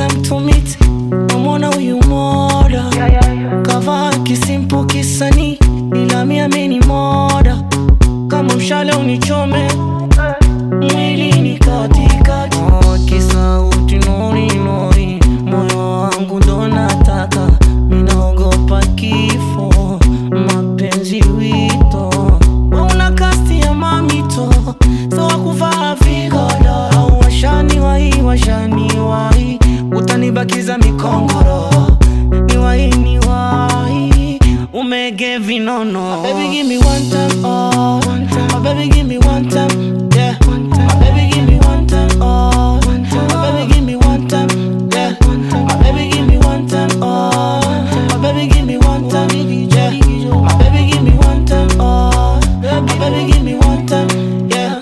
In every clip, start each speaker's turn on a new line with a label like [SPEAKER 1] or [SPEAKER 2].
[SPEAKER 1] time to meet. Namona huyu moda kavaa kisimpo kisani, ila mimi ameni moda kama mshale unichome mwili ni katikati. Kisauti nori nori, moyo wangu ndo nataka, minaogopa kifo, mapenzi wito. Una kasti ya mamito, so wakuvaa vigoda. Washani wahi, utanibakiza mikongoro. Ni wahi, umege vinono. Baby give me one time, oh my baby give me one time, yeah. My baby give me one time, oh my baby give me one time, yeah. My baby give me one time, oh my baby give me one time, yeah. My baby give me one time, oh my baby give me one time, yeah.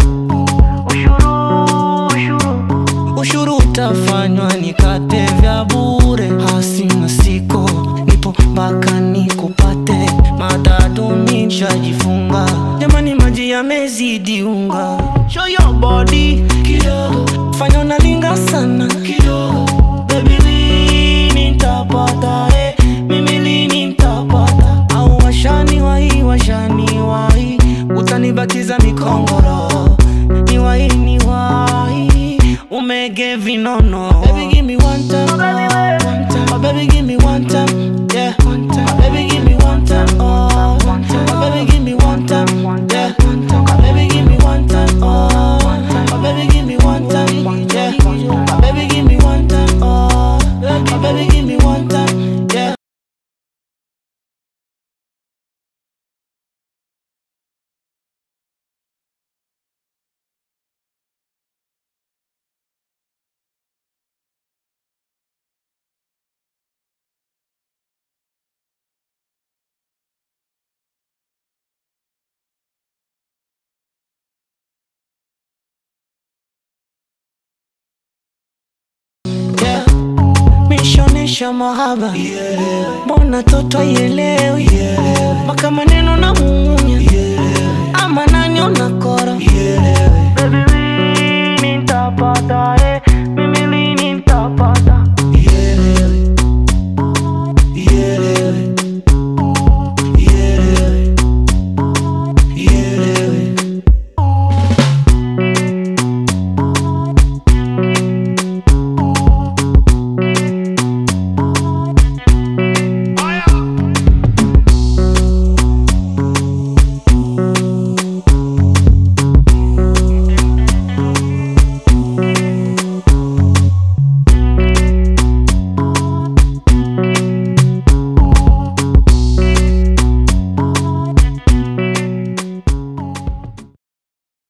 [SPEAKER 1] Ushuru utafanywa nikate vya bure, hasina siko, nipo mpaka nikupate. Matatu nishajifunga, jamani maji yamezidi unga. Show your body kidogo, fanya unalinga sana kidogo. Baby lini nitapata, mimi lini nitapata. Au washani wahi, utanibakiza mikongoro. Ni wahi, umege vinono. Baby give me one time, my baby give me one time, yeah. My baby give me one time, oh my baby give me one time, yeah. My baby give me one time, oh my baby give me one time, yeah. My baby give me one time, oh my baby give me one time, yeah. Mishonesha mahaba, mbona toto yelewi, maka maneno na mumunya, ama nani ona